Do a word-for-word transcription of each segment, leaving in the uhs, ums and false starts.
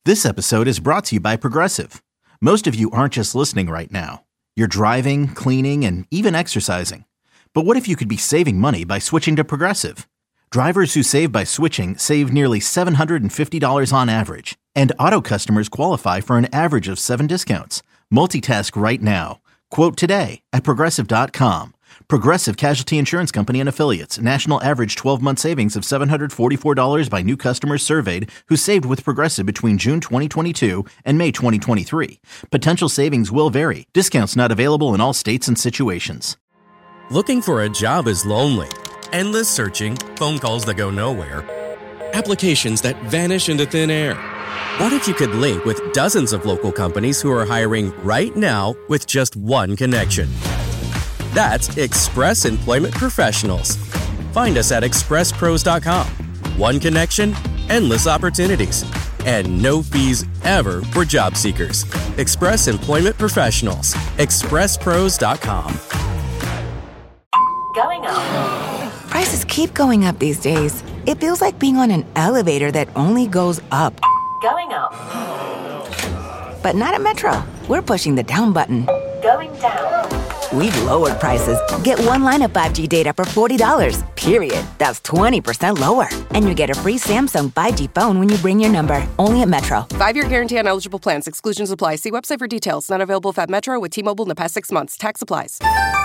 This episode is brought to you by Progressive. Most of you aren't just listening right now. You're driving, cleaning, and even exercising. But what if you could be saving money by switching to Progressive? Drivers who save by switching save nearly seven hundred fifty dollars on average. And auto customers qualify for an average of seven discounts. Multitask right now. Quote today at Progressive dot com. Progressive Casualty Insurance Company and Affiliates. National average twelve-month savings of seven hundred forty-four dollars by new customers surveyed who saved with Progressive between June twenty twenty-two and May twenty twenty-three. Potential savings will vary. Discounts not available in all states and situations. Looking for a job is lonely. Endless searching, phone calls that go nowhere, applications that vanish into thin air. What if you could link with dozens of local companies who are hiring right now with just one connection? That's Express Employment Professionals. Find us at express pros dot com. One connection, endless opportunities, and no fees ever for job seekers. Express Employment Professionals. express pros dot com. Going up. Prices keep going up these days. It feels like being on an elevator that only goes up. Going up. But not at Metro. We're pushing the down button. Going down. We've lowered prices. Get one line of five G data for forty dollars, period. That's twenty percent lower. And you get a free Samsung five G phone when you bring your number. Only at Metro. Five-year guarantee on eligible plans. Exclusions apply. See website for details. Not available if at Metro with T-Mobile in the past six months. Tax applies.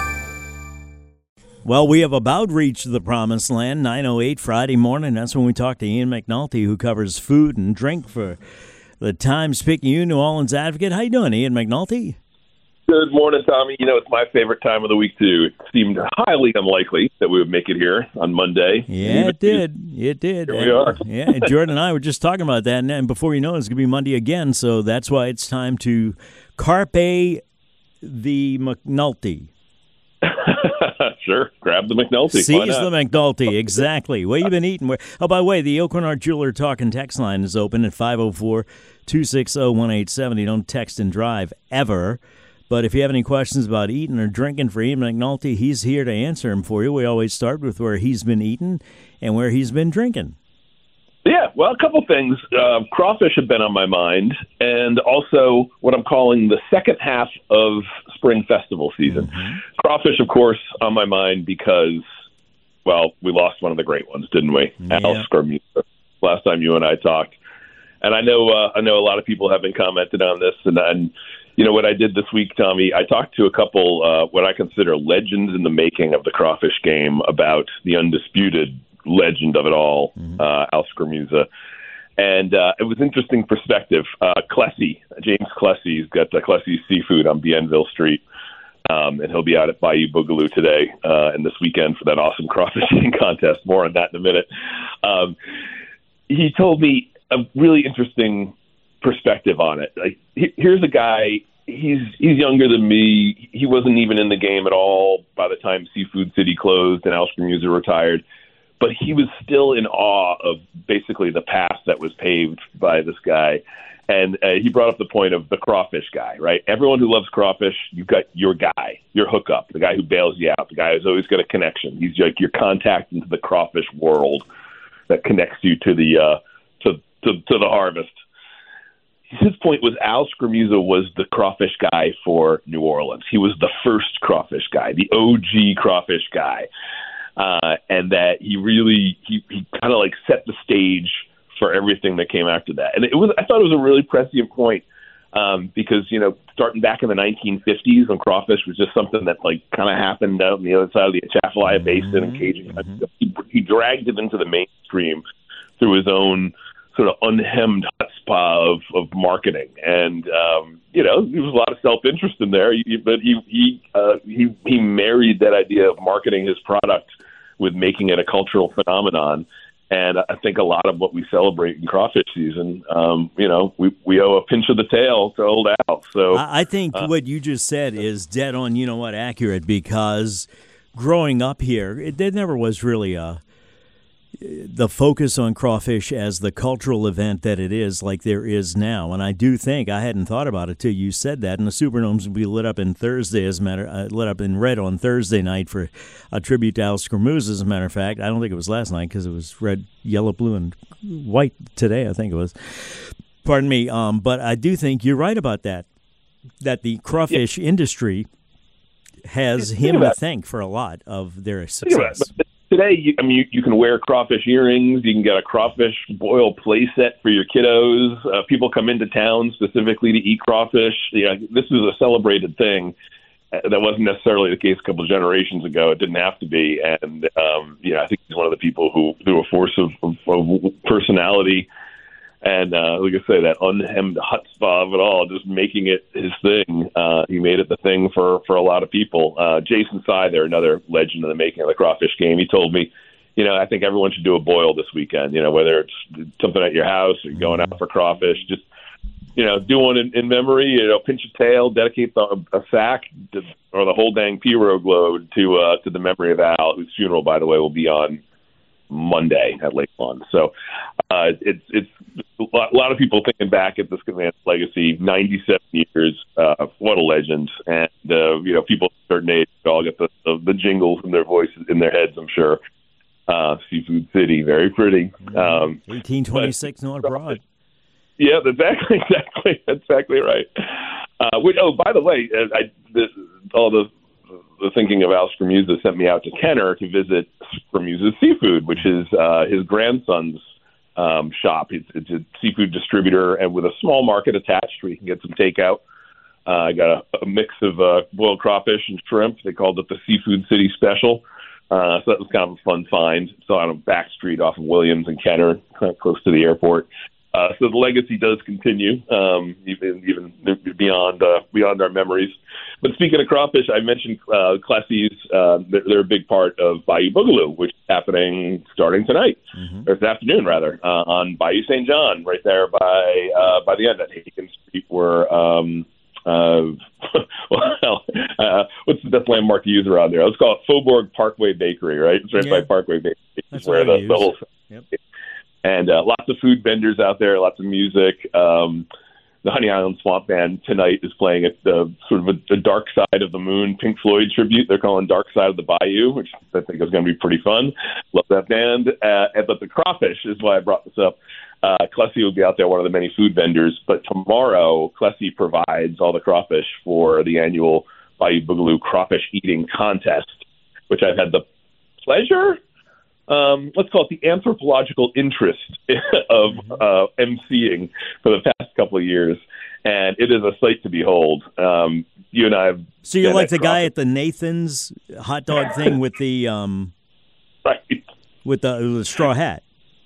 Well, we have about reached the promised land. nine oh eight Friday morning. That's when we talk to Ian McNulty, who covers food and drink for the Times-Picayune New Orleans Advocate. How you doing, Ian McNulty? Good morning, Tommy. You know, it's my favorite time of the week, too. It seemed highly unlikely that we would make it here on Monday. Yeah, it did. It did. Here we are. Yeah, Jordan and I were just talking about that, and, and before you know it, it's going to be Monday again, so that's why it's time to carpe the McNulty. Sure. Grab the McNulty. Seize the McNulty. Exactly. What you been eating? Oh, by the way, the Oakenart Jeweler Talking text line is open at five oh four, two six oh, one eight seven oh. Don't text and drive ever. But if you have any questions about eating or drinking for Ian McNulty, he's here to answer them for you. We always start with where he's been eating and where he's been drinking. Yeah, well, a couple things. Uh, crawfish have been on my mind, and also what I'm calling the second half of spring festival season. Mm-hmm. Crawfish, of course, on my mind because, well, we lost one of the great ones, didn't we? Yeah. Al Scarmuza, last time you and I talked. And I know uh, I know a lot of people have been commented on this, and, and you know what I did this week, Tommy? I talked to a couple, uh, what I consider legends in the making of the crawfish game, about the undisputed legend of it all, mm-hmm. uh, Al Scarmuza. And uh, it was interesting perspective. Uh, Klesse, James Klesse, he's got uh, Klesse's Seafood on Bienville Street, um, and he'll be out at Bayou Boogaloo today uh, and this weekend for that awesome crawfish eating contest. More on that in a minute. Um, he told me a really interesting perspective on it. Like, he, here's a guy, he's he's younger than me. He wasn't even in the game at all by the time Seafood City closed and Al Scarmuza retired. But he was still in awe of basically the path that was paved by this guy. And uh, he brought up the point of the crawfish guy, right? Everyone who loves crawfish, you've got your guy, your hookup, the guy who bails you out, the guy who's always got a connection. He's like your contact into the crawfish world that connects you to the uh, to, to to the harvest. His point was Al Scarmuza was the crawfish guy for New Orleans. He was the first crawfish guy, the O G crawfish guy. Uh, and that he really, he, he kind of like set the stage for everything that came after that. And it was, I thought it was a really prescient point um, because, you know, starting back in the nineteen fifties when crawfish was just something that like kind of happened out on the other side of the Atchafalaya Basin mm-hmm. and Cajun. Mm-hmm. He, he dragged it into the mainstream through his own sort of unhemmed chutzpah of, of marketing. And, um, you know, there was a lot of self-interest in there, but he, he, uh, he, he married that idea of marketing his product with making it a cultural phenomenon. And I think a lot of what we celebrate in crawfish season, um, you know, we, we owe a pinch of the tail to Old Al. So I think uh, what you just said is dead on, you know what, accurate, because growing up here, it, there never was really a the focus on crawfish as the cultural event that it is, like there is now. And I do think, I hadn't thought about it till you said that, and the Superdomes will be lit up in Thursday, as a matter, uh, lit up in red on Thursday night for a tribute to Al Scarmuza, as a matter of fact. I don't think it was last night because it was red, yellow, blue, and white today, I think it was. Pardon me, um, but I do think you're right about that, that the crawfish yeah. industry has him to thank for a lot of their success. Today, you, I mean, you, you can wear crawfish earrings. You can get a crawfish boil play set for your kiddos. Uh, people come into town specifically to eat crawfish. You know, this is a celebrated thing. That wasn't necessarily the case a couple of generations ago. It didn't have to be. And, um, you know, I think he's one of the people who, through a force of, of, of personality and, uh, like I say, that unhemmed chutzpah of it all, just making it his thing. Uh, he made it the thing for, for a lot of people. Uh, Jason Sy, there, another legend in the making of the crawfish game, he told me, you know, I think everyone should do a boil this weekend, you know, whether it's something at your house or going out for crawfish, just, you know, do one in, in memory, you know, pinch a tail, dedicate the, a sack to, or the whole dang pirogue load to uh, to the memory of Al, whose funeral, by the way, will be on Monday at Lake Lawn. So uh, it's it's a lot, a lot of people thinking back at this man's legacy, ninety-seven years, uh, what a legend. And, uh, you know, people of a certain age all get the, the, the jingles in their voices, in their heads, I'm sure. Uh, Seafood City, very pretty. Um, eighteen twenty-six, North Broad. Yeah, exactly, exactly, exactly right. Uh, which, oh, by the way, I, the, all the the thinking of Al Scramuza sent me out to Kenner to visit Scramuza's Seafood, which is uh, his grandson's um, shop. It's, it's a seafood distributor, and with a small market attached where you can get some takeout. Uh, I got a, a mix of uh, boiled crawfish and shrimp. They called it the Seafood City Special. Uh, so that was kind of a fun find. It's on a back street off of Williams and Kenner, kind of close to the airport. Uh, so the legacy does continue, um, even even beyond uh, beyond our memories. But speaking of crawfish, I mentioned uh, Clessy's. Uh, they're, they're a big part of Bayou Boogaloo, which is happening starting tonight, mm-hmm. or this afternoon rather, uh, on Bayou Saint John, right there by uh, by the end at Haken Street, where um, uh, well, uh, what's the best landmark to use around there? Let's call it Faubourg Parkway Bakery, right? It's right yeah. by Parkway Bakery. That's where the, the whole. Yep. And uh, lots of food vendors out there, lots of music. Um, the Honey Island Swamp Band tonight is playing at the sort of a, a Dark Side of the Moon Pink Floyd tribute. They're calling Dark Side of the Bayou, which I think is going to be pretty fun. Love that band. Uh, but the crawfish is why I brought this up. Uh, Clessy will be out there, one of the many food vendors. But tomorrow, Clessy provides all the crawfish for the annual Bayou Boogaloo Crawfish Eating Contest, which I've had the pleasure Um, let's call it the anthropological interest of uh, emceeing for the past couple of years, and it is a sight to behold. Um, you and I have. So you're like the guy at the Nathan's hot dog thing with the um, right. with the, the straw hat.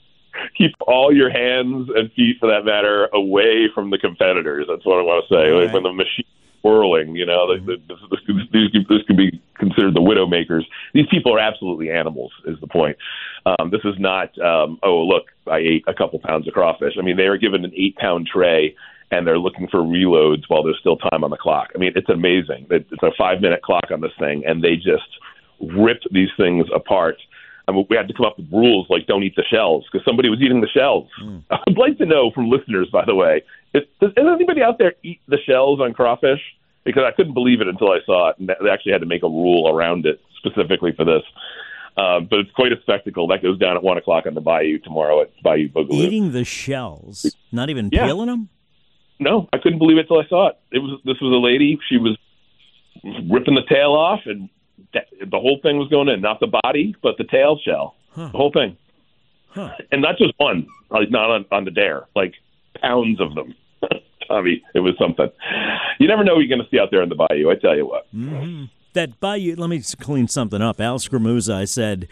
Keep all your hands and feet, for that matter, away from the competitors. That's what I want to say. Right. Like when the machine. Whirling, you know, mm-hmm. this, this, this, this could be considered the widow makers. These people are absolutely animals, is the point. Um, this is not, um, oh, look, I ate a couple pounds of crawfish. I mean, they are given an eight-pound tray, and they're looking for reloads while there's still time on the clock. I mean, it's amazing. It's a five-minute clock on this thing, and they just rip these things apart. I mean, we had to come up with rules like don't eat the shells because somebody was eating the shells. Mm. I'd like to know from listeners, by the way, if, does, does anybody out there eat the shells on crawfish? Because I couldn't believe it until I saw it, and they actually had to make a rule around it specifically for this. Uh, but it's quite a spectacle. That goes down at one o'clock on the Bayou tomorrow at Bayou Boogaloo. Eating the shells, not even yeah. peeling them? No, I couldn't believe it until I saw it. It was this was a lady. She was ripping the tail off, and the whole thing was going in, not the body, but the tail shell, huh. the whole thing. Huh. And not just one, like not on, on the dare, like pounds of them. Tommy, it was something. You never know what you're going to see out there in the Bayou, I tell you what. Mm-hmm. That Bayou, let me clean something up. Al Scramuza, I said,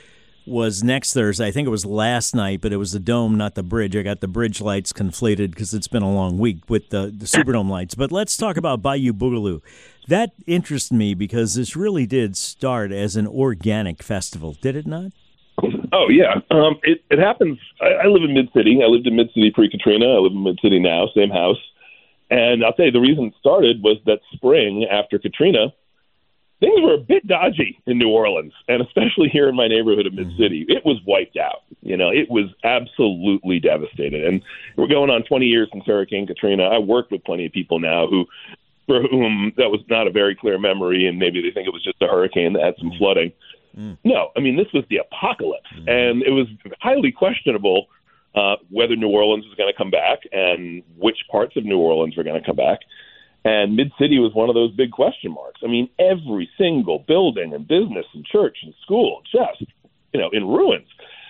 was next Thursday. I think it was last night, but it was the Dome, not the bridge. I got the bridge lights conflated because it's been a long week with the, the Superdome lights. But let's talk about Bayou Boogaloo. That interests me because this really did start as an organic festival, did it not? Oh, yeah. Um, it, it happens. I, I live in Mid-City. I lived in Mid-City pre-Katrina. I live in Mid-City now, same house. And I'll tell you, the reason it started was that spring after Katrina, things were a bit dodgy in New Orleans, and especially here in my neighborhood of Mid-City. It was wiped out. You know, it was absolutely devastated. And we're going on twenty years since Hurricane Katrina. I work with plenty of people now who, for whom that was not a very clear memory, and maybe they think it was just a hurricane that had some flooding. Mm. No, I mean, this was the apocalypse, mm. and it was highly questionable uh, whether New Orleans was going to come back and which parts of New Orleans were going to come back. And Mid-City was one of those big question marks. I mean, every single building and business and church and school just, you know, in ruins.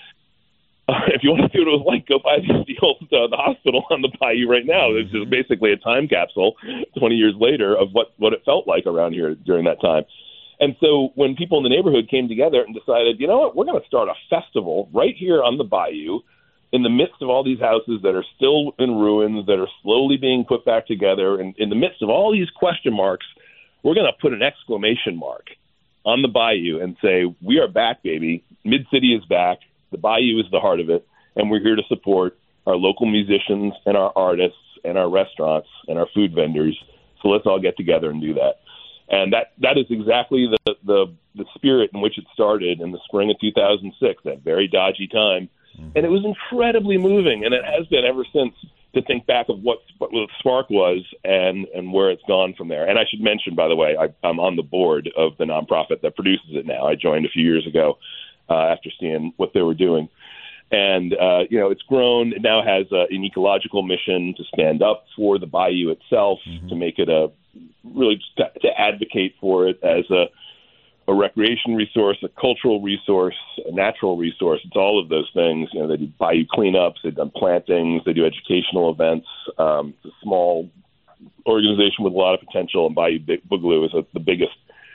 Uh, if you want to see what it was like, go by the, the old uh, the hospital on the bayou right now. It's just basically a time capsule twenty years later of what, what it felt like around here during that time. And so when people in the neighborhood came together and decided, you know what, we're going to start a festival right here on the bayou in the midst of all these houses that are still in ruins, that are slowly being put back together, and in the midst of all these question marks, we're going to put an exclamation mark on the bayou and say, we are back, baby. Mid-City is back. The bayou is the heart of it, and we're here to support our local musicians and our artists and our restaurants and our food vendors. So let's all get together and do that. And that, that is exactly the, the the spirit in which it started in the spring of two thousand six, that very dodgy time. Mm-hmm. And it was incredibly moving, and it has been ever since, to think back of what, what the spark was and, and where it's gone from there. And I should mention, by the way, I, I'm on the board of the nonprofit that produces it now. I joined a few years ago uh, after seeing what they were doing. And, uh, you know, it's grown. It now has uh, an ecological mission to stand up for the bayou itself, mm-hmm. to make it a really just to, to advocate for it as a, a recreation resource, a cultural resource, a natural resource. It's all of those things. You know, they do bayou cleanups, they've done plantings, they do educational events. Um, it's a small organization with a lot of potential, and Bayou Boogaloo is a, the biggest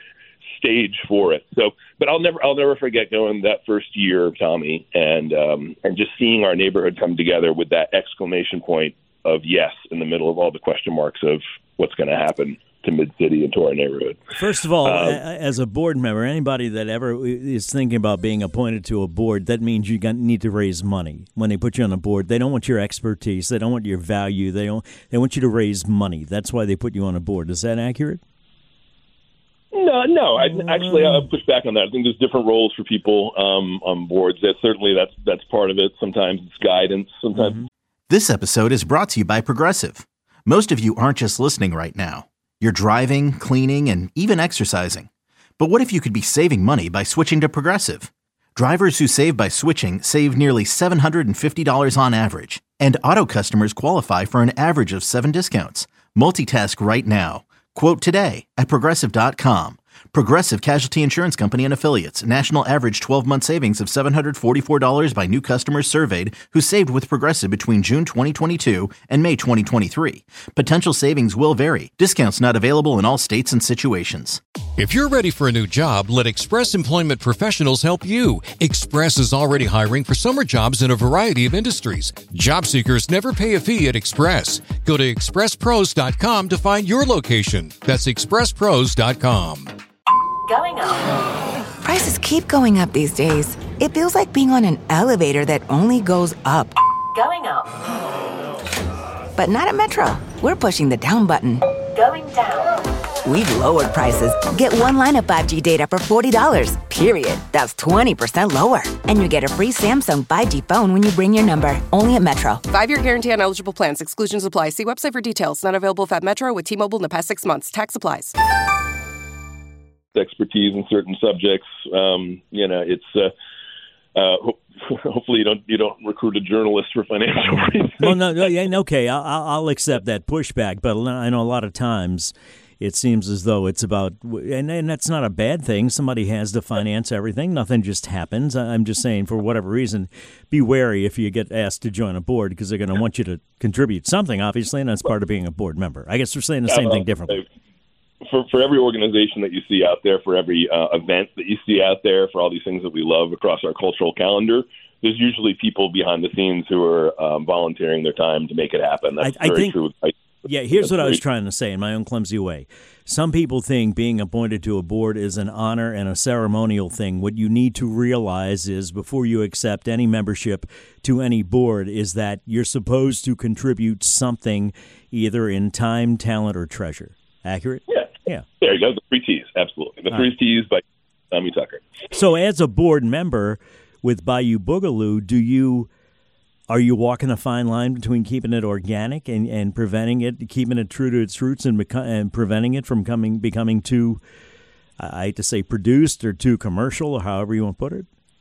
stage for it. So, but I'll never, I'll never forget going that first year, Tommy, and um, and just seeing our neighborhood come together with that exclamation point of yes in the middle of all the question marks of what's going to happen to Mid-City and to our neighborhood. First of all, um, as a board member, anybody that ever is thinking about being appointed to a board, that means you need to raise money. When they put you on a board, they don't want your expertise, they don't want your value, they don't. They want you to raise money. That's why they put you on a board. Is that accurate? No, no. I, actually, I'll push back on that. I think there's different roles for people um, on boards. That certainly that's that's part of it. Sometimes it's guidance. Sometimes. Mm-hmm. This episode is brought to you by Progressive. Most of you aren't just listening right now. You're driving, cleaning, and even exercising. But what if you could be saving money by switching to Progressive? Drivers who save by switching save nearly seven hundred fifty dollars on average. And auto customers qualify for an average of seven discounts. Multitask right now. Quote today at Progressive dot com. Progressive Casualty Insurance Company and Affiliates. National average twelve-month savings of seven hundred forty-four dollars by new customers surveyed who saved with Progressive between June twenty twenty-two and May twenty twenty-three. Potential savings will vary. Discounts not available in all states and situations. If you're ready for a new job, let Express Employment Professionals help you. Express is already hiring for summer jobs in a variety of industries. Job seekers never pay a fee at Express. Go to express pros dot com to find your location. That's express pros dot com. Going up. Prices keep going up these days. It feels like being on an elevator that only goes up. Going up. But not at Metro. We're pushing the down button. Going down. We've lowered prices. Get one line of five G data for forty dollars, period. That's twenty percent lower. And you get a free Samsung five G phone when you bring your number. Only at Metro. Five-year guarantee on eligible plans. Exclusions apply. See website for details. Not available if at Metro with T-Mobile in the past six months. Tax applies. Expertise in certain subjects. Um, you know, it's uh, uh, ho- hopefully you don't you don't recruit a journalist for financial reasons. Well, no, no, yeah, okay, I'll, I'll accept that pushback, but I know a lot of times it seems as though it's about, and, and that's not a bad thing. Somebody has to finance everything. Nothing just happens. I'm just saying, for whatever reason, be wary if you get asked to join a board, because they're going to want you to contribute something, obviously, and that's part of being a board member. I guess they're saying the same uh, thing differently. For for every organization that you see out there, for every uh, event that you see out there, for all these things that we love across our cultural calendar, there's usually people behind the scenes who are um, volunteering their time to make it happen. That's I, I very think, true. I, yeah, here's that's what I was great. trying to say in my own clumsy way. Some people think being appointed to a board is an honor and a ceremonial thing. What you need to realize is, before you accept any membership to any board, is that you're supposed to contribute something, either in time, talent, or treasure. Accurate? Yeah. Yeah. There you go. The three T's. Absolutely. The All three right. T's by Tommy Tucker. So as a board member with Bayou Boogaloo, do you are you walking a fine line between keeping it organic and, and preventing it, keeping it true to its roots, and, beco- and preventing it from coming becoming too, I hate to say produced or too commercial, or however you want to put it? Well,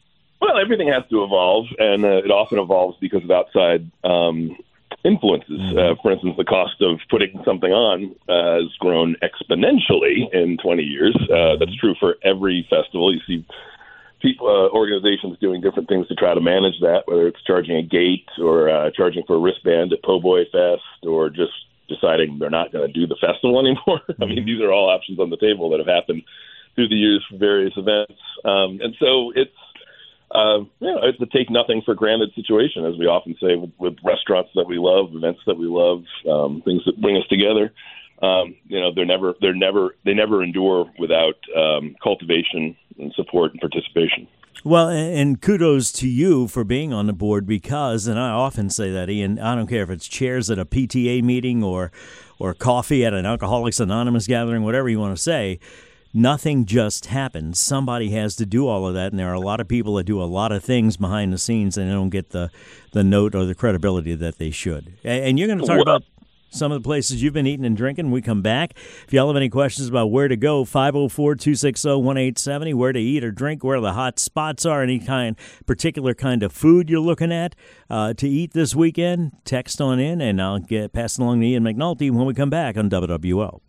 Well, everything has to evolve, and uh, it often evolves because of outside um, influences. Mm-hmm. Uh, for instance, the cost of putting something on uh, has grown exponentially in twenty years. Uh, that's true for every festival. You see people, uh, organizations doing different things to try to manage that, whether it's charging a gate or uh, charging for a wristband at Po' Boy Fest, or just deciding they're not going to do the festival anymore. I mean, these are all options on the table that have happened through the years for various events. Um, and so it's, uh, you know, it's a take nothing for granted situation, as we often say, with, with restaurants that we love, events that we love, um, things that bring us together. Um, you know, they're never, they're never, they never endure without um, cultivation and support and participation. Well, and kudos to you for being on the board, because, and I often say that, Ian, I don't care if it's chairs at a P T A meeting or, or coffee at an Alcoholics Anonymous gathering, whatever you want to say, nothing just happens. Somebody has to do all of that, and there are a lot of people that do a lot of things behind the scenes, and they don't get the, the note or the credibility that they should. And you're going to talk about some of the places you've been eating and drinking when we come back. If y'all have any questions about where to go, five oh four, two six oh, one eight seven oh, where to eat or drink, where the hot spots are, any kind particular kind of food you're looking at uh, to eat this weekend, text on in, and I'll get pass it along to Ian McNulty when we come back on W W L.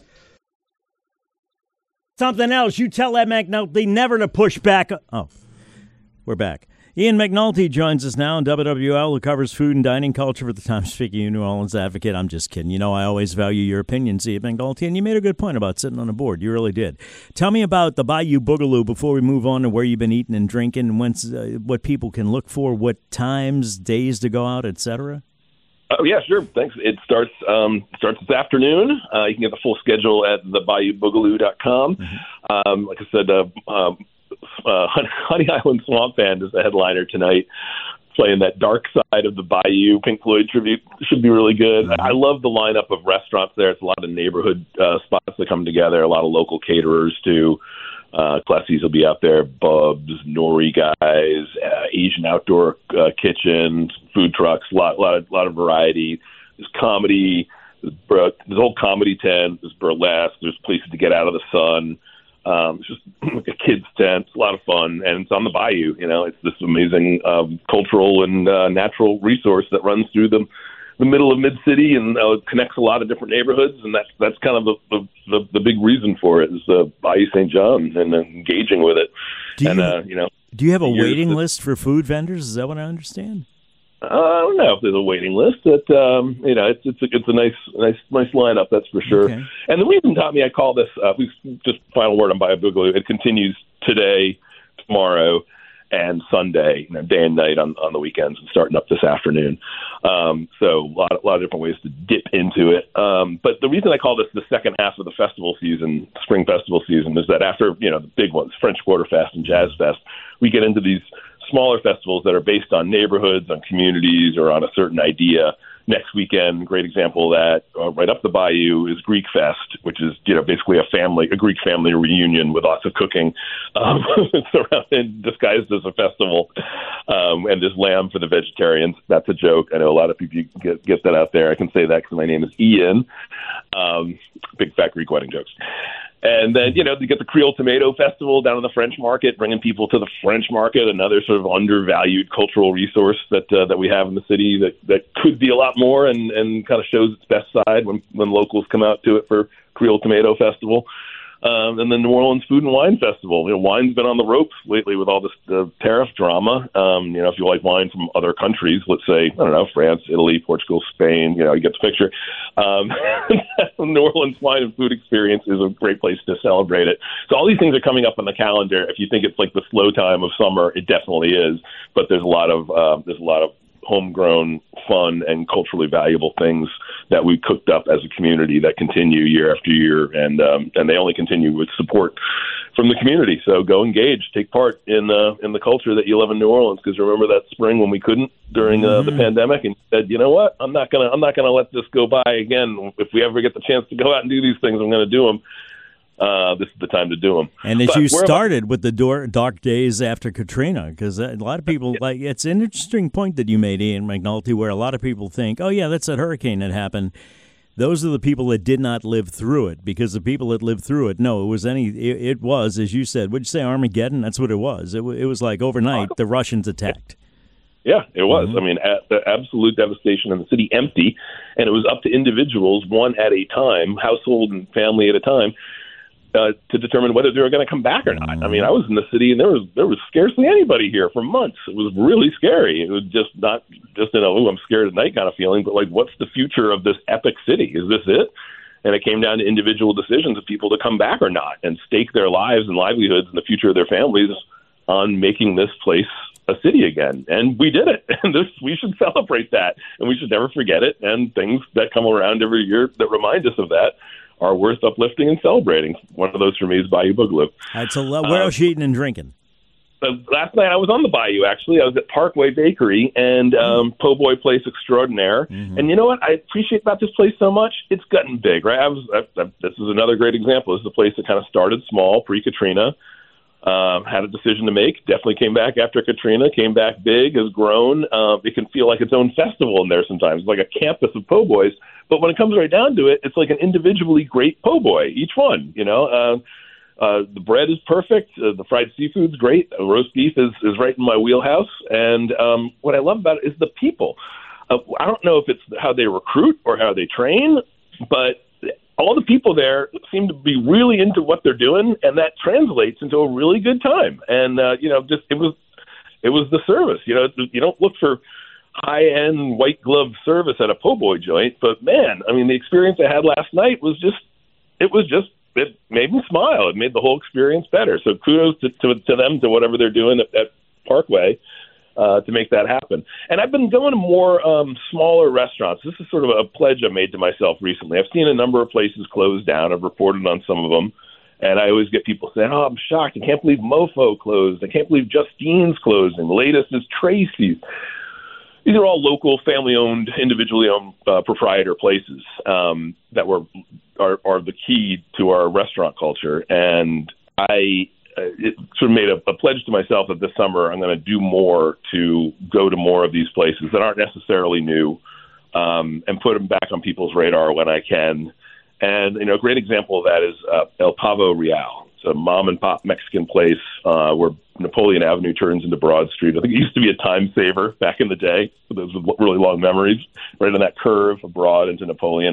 Something else, you tell that McNulty never to push back. Oh, we're back. Ian McNulty joins us now on W W L, who covers food and dining culture for the Times-Picayune New Orleans Advocate. I'm just kidding. You know, I always value your opinions, Ian McNulty, and you made a good point about sitting on a board. You really did. Tell me about the Bayou Boogaloo before we move on to where you've been eating and drinking, and when's, uh, what people can look for, what times, days to go out, et cetera. Oh, yeah, sure. Thanks. It starts um, starts this afternoon. Uh, you can get the full schedule at the bayou boogaloo dot com. Mm-hmm. Um, like I said, uh, um, uh, Honey Island Swamp Band is the headliner tonight, playing that dark side of the Bayou. Pink Floyd tribute should be really good. Mm-hmm. I love the lineup of restaurants there. It's a lot of neighborhood uh, spots that come together, a lot of local caterers, too. Uh, Classies will be out there, Bubs, Nori guys, uh, Asian outdoor uh, kitchen, food trucks, a lot, lot, of, lot of variety. There's comedy, there's, bur- there's a whole comedy tent, there's burlesque, there's places to get out of the sun. Um, it's just like a kid's tent. It's a lot of fun, and it's on the bayou. You know, it's this amazing um, cultural and uh, natural resource that runs through the the middle of Mid-City and uh, connects a lot of different neighborhoods, and that's that's kind of the the, the, the big reason for it is uh, Bayou Saint John and uh, engaging with it. Do and you, uh, you know, do you have a waiting list for food vendors? Is that what I understand? Uh, I don't know if there's a waiting list. But um, you know, it's it's a, it's a nice nice nice lineup, that's for sure. Okay. And the reason, Tommy, I call this uh, just final word on Bayou Boogaloo. It continues today, tomorrow, and Sunday, you know, day and night on, on the weekends, and starting up this afternoon. Um, so a lot, a lot of different ways to dip into it. Um, but the reason I call this the second half of the festival season, spring festival season, is that after, you know, the big ones, French Quarter Fest and Jazz Fest, we get into these smaller festivals that are based on neighborhoods, on communities, or on a certain idea. Next weekend, great example of that, uh, right up the bayou, is Greek Fest, which is, you know, basically a family, a Greek family reunion with lots of cooking, um, surrounded, disguised as a festival. Um, and there's lamb for the vegetarians. That's a joke. I know a lot of people get get that out there. I can say that because my name is Ian. Um, big fat Greek wedding jokes. And then, you know, you get the Creole Tomato Festival down in the French Market, bringing people to the French Market, another sort of undervalued cultural resource that uh, that we have in the city that, that could be a lot more and, and kind of shows its best side when, when locals come out to it for Creole Tomato Festival. Um, and the New Orleans Food and Wine Festival. You know, wine's been on the ropes lately with all this uh, tariff drama. Um, you know, if you like wine from other countries, let's say, I don't know, France, Italy, Portugal, Spain, you know, you get the picture. Um, New Orleans Wine and Food Experience is a great place to celebrate it. So all these things are coming up on the calendar. If you think it's like the slow time of summer, it definitely is. But there's a lot of uh, there's a lot of homegrown, fun, and culturally valuable things that we cooked up as a community that continue year after year, and um, and they only continue with support from the community. So go engage, take part in uh, in the culture that you love in New Orleans. Because remember that spring when we couldn't during uh, mm-hmm. the pandemic, and you said, you know what, I'm not gonna I'm not gonna let this go by again. If we ever get the chance to go out and do these things, I'm gonna do them. Uh, this is the time to do them. And as but you started with the door, dark days after Katrina, because a lot of people, yeah. like, it's an interesting point that you made, Ian McNulty, where a lot of people think, oh, yeah, that's that hurricane that happened. those are the people that did not live through it, because the people that lived through it, no, it was any, it, it was, as you said, would you say Armageddon? That's what it was. It, it was like overnight, the Russians attacked. Yeah, it was. Mm-hmm. I mean, a, the absolute devastation, and the city empty, and it was up to individuals, one at a time, household and family at a time, uh, to determine whether they were going to come back or not. Mm-hmm. I mean, I was in the city, and there was there was scarcely anybody here for months. It was really scary. It was just not just in a, oh, I'm scared at night kind of feeling, but like, what's the future of this epic city? Is this it? And it came down to individual decisions of people to come back or not, and stake their lives and livelihoods and the future of their families on making this place a city again. And we did it. And this, we should celebrate that, and we should never forget it. And things that come around every year that remind us of that are worth uplifting and celebrating. One of those for me is Bayou Boogaloo. All right, so uh, where else you eating and drinking? Uh, last night I was on the Bayou, actually. I was at Parkway Bakery and um, Po' Boy Place Extraordinaire. Mm-hmm. And you know what I appreciate about this place so much? It's gotten big, right? I was. I, I, this is another great example. This is a place that kind of started small, pre-Katrina. Um, had a decision to make, definitely came back after Katrina, came back big, has grown. Uh, it can feel like its own festival in there sometimes. It's like a campus of po' boys. But when it comes right down to it, it's like an individually great po' boy, each one, you know. Uh, uh, the bread is perfect. Uh, the fried seafood's great. The roast beef is, is right in my wheelhouse. And um, what I love about it is the people. Uh, I don't know if it's how they recruit or how they train, but all the people there seem to be really into what they're doing, and that translates into a really good time. And uh, you know, just it was it was the service. You know, you don't look for high-end white glove service at a po' boy joint, but man, I mean, the experience I had last night was just it was just it made me smile. It made the whole experience better. So kudos to to, to them, to whatever they're doing at, at Parkway. Uh, to make that happen. And I've been going to more um, smaller restaurants. This is sort of a pledge I made to myself recently. I've seen a number of places close down. I've reported on some of them. And I always get people saying, oh, I'm shocked. I can't believe Mofo closed. I can't believe Justine's closing. The latest is Tracy's. These are all local, family-owned, individually-owned uh, proprietor places um, that were are, are the key to our restaurant culture. And I... it sort of made a, a pledge to myself that this summer I'm going to do more to go to more of these places that aren't necessarily new, um, and put them back on people's radar when I can. And, you know, a great example of that is uh, El Pavo Real. It's a mom and pop Mexican place uh, where Napoleon Avenue turns into Broad Street. I think it used to be a time saver back in the day. Those were really long memories, right on that curve of Broad into Napoleon.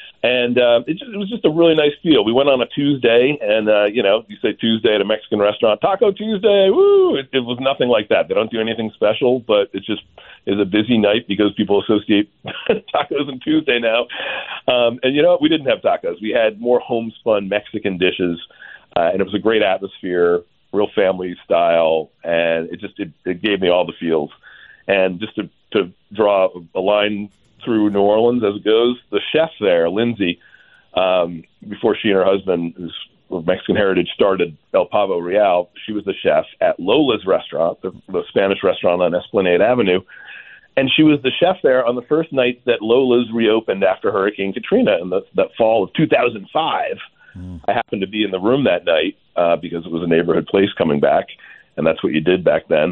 And uh, it, just, it was just a really nice feel. We went on a Tuesday, and, uh, you know, you say Tuesday at a Mexican restaurant, Taco Tuesday, woo! It, it was nothing like that. They don't do anything special, but it's just is a busy night because people associate tacos and Tuesday now. Um, and, you know, we didn't have tacos. We had more homespun Mexican dishes, uh, and it was a great atmosphere, real family style, and it just it, it gave me all the feels. And just to, to draw a line through New Orleans as it goes, the chef there, Lindsay, um, before she and her husband, who's of Mexican heritage, started El Pavo Real, she was the chef at Lola's restaurant, the, the Spanish restaurant on Esplanade Avenue. And she was the chef there on the first night that Lola's reopened after Hurricane Katrina in the, that fall of two thousand five. Mm. I happened to be in the room that night uh, because it was a neighborhood place coming back, and that's what you did back then.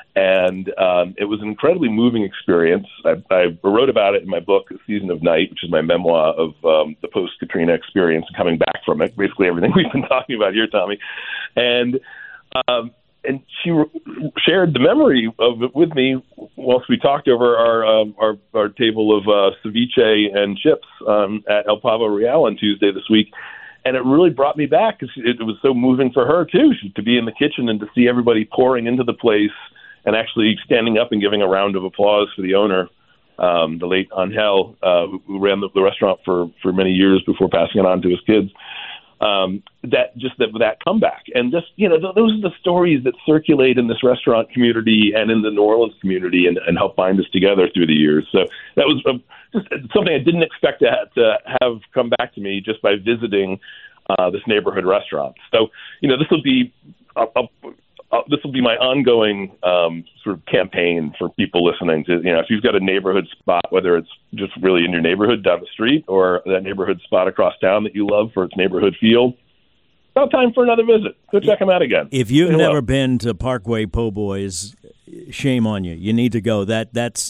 And um, it was an incredibly moving experience. I, I wrote about it in my book, Season of Night, which is my memoir of um, the post-Katrina experience and coming back from it, basically everything we've been talking about here, Tommy. And um, and she re- shared the memory of it with me whilst we talked over our um, our, our table of uh, ceviche and chips um, at El Pavo Real on Tuesday this week. And it really brought me back because it, it was so moving for her, too, she, to be in the kitchen and to see everybody pouring into the place and actually standing up and giving a round of applause for the owner, um, the late Angel, uh, who, who ran the, the restaurant for, for many years before passing it on to his kids. Um, that just that, that comeback. And just, you know, th- those are the stories that circulate in this restaurant community and in the New Orleans community and, and help bind us together through the years. So that was uh, just something I didn't expect to, ha- to have come back to me just by visiting uh, this neighborhood restaurant. So, you know, this will be uh, uh, Uh, this will be my ongoing um, sort of campaign for people listening to, you know, if you've got a neighborhood spot, whether it's just really in your neighborhood down the street or that neighborhood spot across town that you love for its neighborhood feel, about time for another visit. Go check them out again. If you've Say never hello. been to Parkway Po' Boys, shame on you. You need to go. That That's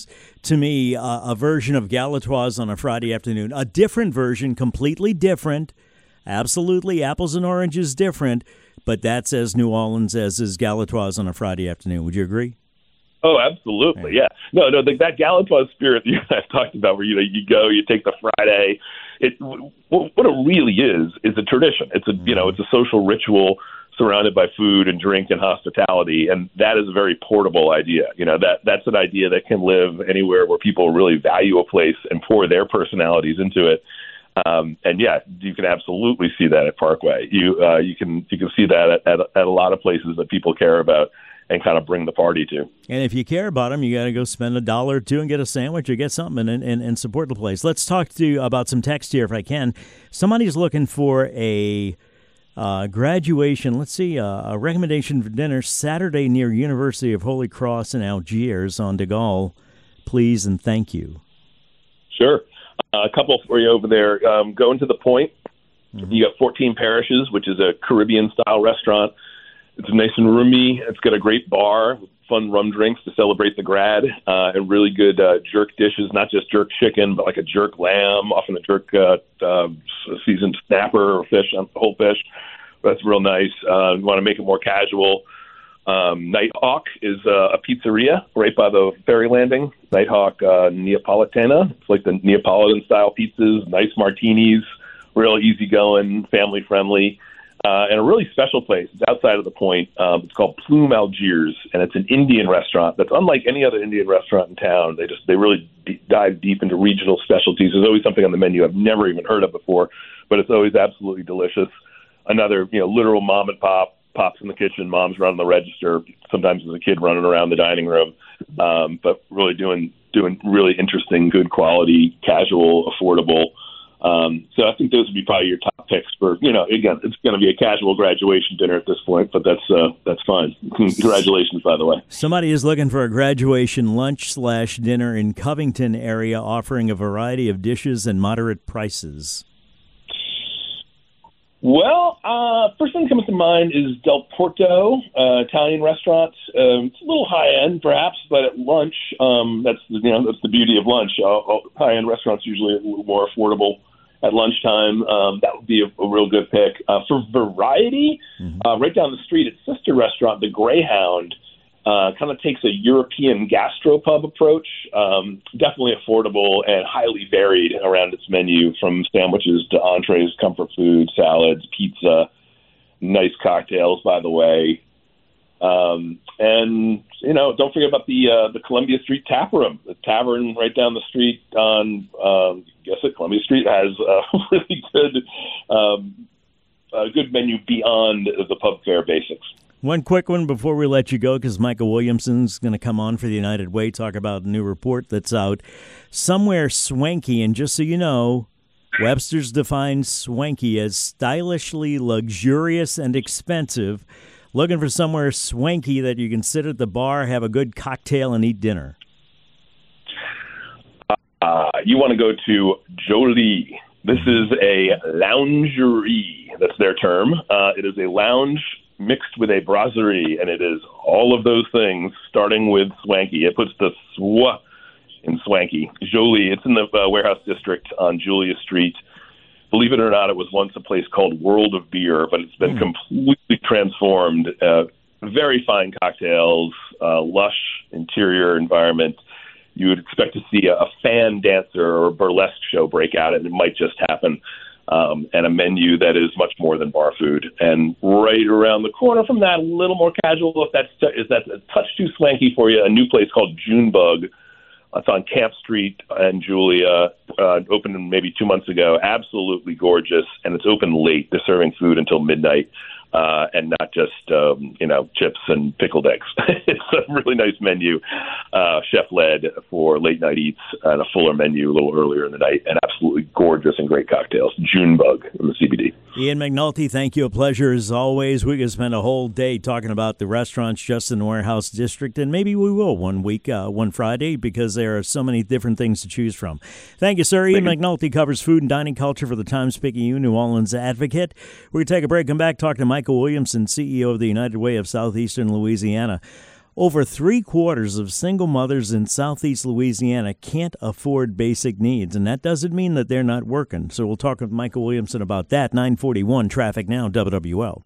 to me, uh, a version of Galatoire's on a Friday afternoon, a different version, completely different. Absolutely, apples and oranges different, but that's as New Orleans as is Galatoire's on a Friday afternoon. Would you agree? Oh, absolutely, yeah. No, no, the, that Galatoire's spirit that you guys talked about, where you know you go, you take the Friday. It what it really is is a tradition. It's a you know it's a social ritual surrounded by food and drink and hospitality, and that is a very portable idea. You know that that's an idea that can live anywhere where people really value a place and pour their personalities into it. Um, and yeah, you can absolutely see that at Parkway. You uh, you can you can see that at, at, at a lot of places that people care about and kind of bring the party to. And if you care about them, you got to go spend a dollar or two and get a sandwich or get something and, and, and support the place. Let's talk to you about some text here if I can. Somebody's looking for a uh, graduation, let's see, uh, a recommendation for dinner Saturday near University of Holy Cross in Algiers on De Gaulle. Please and thank you. Sure. Uh, a couple for you over there. Um, going to the Point. Mm-hmm. You got fourteen Parishes, which is a Caribbean-style restaurant. It's nice and roomy. It's got a great bar, fun rum drinks to celebrate the grad, uh, and really good uh, jerk dishes, not just jerk chicken, but like a jerk lamb, often a jerk uh, uh, seasoned snapper or fish, whole fish. That's real nice. Uh, you want to make it more casual. Um, Nighthawk is uh, a pizzeria right by the ferry landing. Nighthawk uh, Neapolitana. It's like the Neapolitan-style pizzas, nice martinis, real easygoing, family-friendly. Uh, and a really special place. It's outside of the Point. Um, it's called Plume Algiers, and it's an Indian restaurant that's unlike any other Indian restaurant in town. They just they really d- dive deep into regional specialties. There's always something on the menu I've never even heard of before, but it's always absolutely delicious. Another, you know, literal mom and pop, pops in the kitchen, mom's running the register. Sometimes as a kid running around the dining room, um, but really doing doing really interesting, good quality, casual, affordable. Um, so I think those would be probably your top picks for, you know, again, it's going to be a casual graduation dinner at this point, but that's uh, that's fine. Congratulations, by the way. Somebody is looking for a graduation lunch slash dinner in Covington area, offering a variety of dishes and moderate prices. Well, uh, first thing that comes to mind is Del Porto, uh, Italian restaurant. Um, it's a little high end, perhaps, but at lunch, um, that's you know that's the beauty of lunch. Uh, high end restaurants usually a little more affordable at lunchtime. Um, that would be a, a real good pick. Uh, for variety, mm-hmm. uh, right down the street, its sister restaurant, the Greyhound, uh, kind of takes a European gastropub approach. Um, definitely affordable and highly varied around its menu, from sandwiches to entrees, comfort food, salads, pizza, nice cocktails, by the way. Um, and, you know, don't forget about the uh, the Columbia Street Tap Room, the tavern right down the street on, um, I guess it, Columbia Street has a really good, um, a good menu beyond the pub fare basics. One quick one before we let you go, because Michael Williamson's going to come on for the United Way, talk about a new report that's out. Somewhere swanky, and just so you know, Webster's defines swanky as stylishly luxurious and expensive. Looking for somewhere swanky that you can sit at the bar, have a good cocktail, and eat dinner. Uh, you want to go to Jolie. This is a loungerie. That's their term. Uh, it is a lounge mixed with a brasserie, and it is all of those things, starting with swanky. It puts the swa in swanky. Jolie, it's in the uh, warehouse district on Julia Street. Believe it or not, it was once a place called World of Beer, but it's been mm. completely transformed. Uh, very fine cocktails, uh, lush interior environment. You would expect to see a, a fan dancer or a burlesque show break out, and it might just happen. Um, and a menu that is much more than bar food. And right around the corner from that, a little more casual, if that's is that a touch too swanky for you, a new place called Junebug. It's on Camp Street and Julia, uh, opened maybe two months ago. Absolutely gorgeous, and it's open late. They're serving food until midnight, uh, and not just um, you know chips and pickled eggs. It's a really nice menu, uh, chef-led for late-night eats, and a fuller menu a little earlier in the night, and absolutely gorgeous and great cocktails. Junebug in the C B D. Ian McNulty, thank you. A pleasure as always. We could spend a whole day talking about the restaurants just in the Warehouse District, and maybe we will one week, uh, one Friday, because there are so many different things to choose from. Thank you, sir. Ian McNulty covers food and dining culture for the Times-Picayune New Orleans Advocate. We're going to take a break, come back, talk to Michael Williamson, C E O of the United Way of Southeastern Louisiana. Over three quarters of single mothers in southeast Louisiana can't afford basic needs, and that doesn't mean that they're not working. So we'll talk with Michael Williamson about that. nine forty-one Traffic Now, W W L.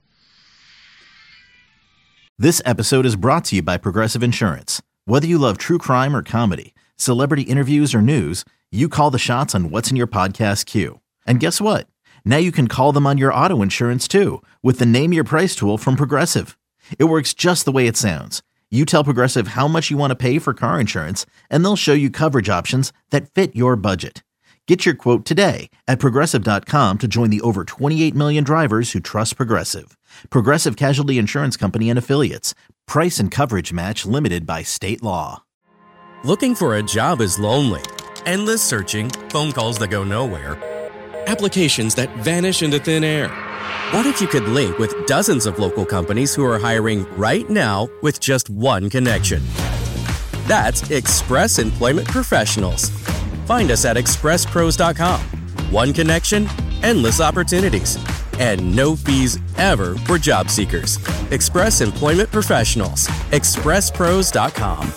This episode is brought to you by Progressive Insurance. Whether you love true crime or comedy, celebrity interviews or news, you call the shots on what's in your podcast queue. And guess what? Now you can call them on your auto insurance too with the Name Your Price tool from Progressive. It works just the way it sounds. You tell Progressive how much you want to pay for car insurance, and they'll show you coverage options that fit your budget. Get your quote today at Progressive dot com to join the over twenty-eight million drivers who trust Progressive. Progressive Casualty Insurance Company and Affiliates. Price and coverage match limited by state law. Looking for a job is lonely. Endless searching, phone calls that go nowhere, applications that vanish into thin air. What if you could link with dozens of local companies who are hiring right now with just one connection? That's Express Employment Professionals. Find us at express pros dot com. One connection, endless opportunities, and no fees ever for job seekers. Express Employment Professionals. express pros dot com.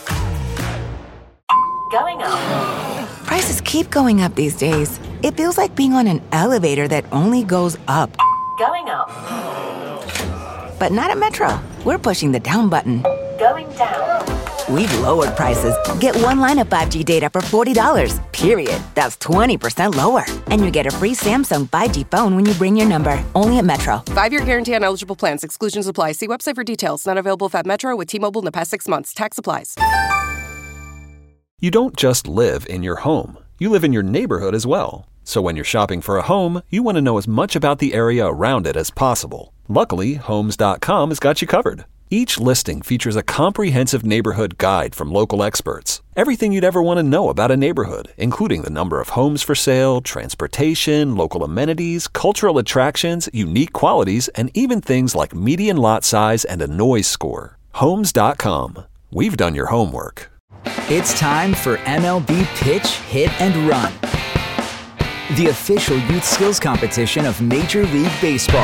Going up. Prices keep going up these days. It feels like being on an elevator that only goes up. Going up. But not at Metro. We're pushing the down button. Going down. We've lowered prices. Get one line of five G data for forty dollars, period. That's twenty percent lower. And you get a free Samsung five G phone when you bring your number. Only at Metro. Five-year guarantee on eligible plans. Exclusions apply. See website for details. Not available if at Metro with T-Mobile in the past six months. Tax applies. You don't just live in your home. You live in your neighborhood as well. So when you're shopping for a home, you want to know as much about the area around it as possible. Luckily, Homes dot com has got you covered. Each listing features a comprehensive neighborhood guide from local experts. Everything you'd ever want to know about a neighborhood, including the number of homes for sale, transportation, local amenities, cultural attractions, unique qualities, and even things like median lot size and a noise score. Homes dot com. We've done your homework. It's time for M L B Pitch, Hit, and Run, the official youth skills competition of Major League Baseball.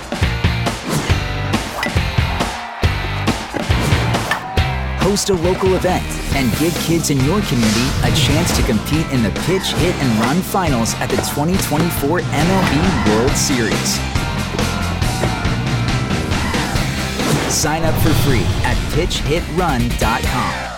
Host a local event and give kids in your community a chance to compete in the Pitch, Hit, and Run finals at the twenty twenty-four M L B World Series. Sign up for free at pitch hit run dot com.